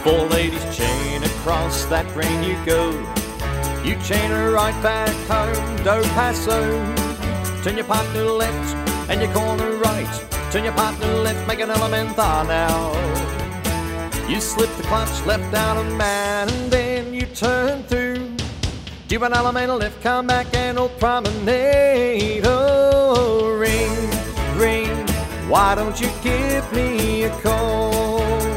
Four ladies chain across that ring you go. You chain her right back home, do paso. Turn your partner left and your corner right. Turn your partner left, make an elemental now. You slip the clutch left out of man and then you turn through. Do an elemental left, come back and old promenade. Oh, ring, ring, why don't you give me a call?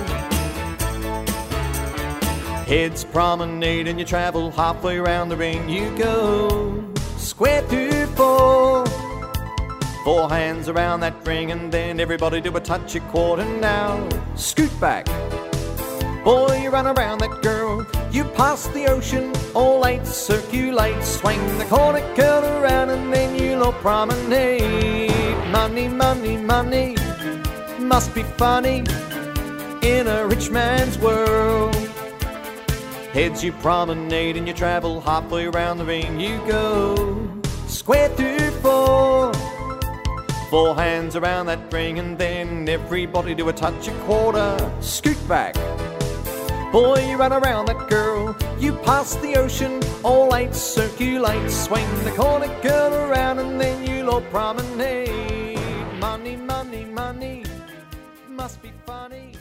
Heads promenade and you travel halfway around the ring you go. Square through four. Four hands around that ring and then everybody do a touch a quarter now. Scoot back. Boy, you run around that girl. You pass the ocean, all eight circulate. Swing the corner, curl around and then you low promenade. Money, money, money, must be funny in a rich man's world. Heads you promenade and you travel halfway around the ring you go. Square through four. Four hands around that ring and then everybody do a touch a quarter. Scoot back. Boy, you run around that girl. You pass the ocean, all eight circulate. Swing the corner, curl around and then you low promenade. Money, money, money, must be funny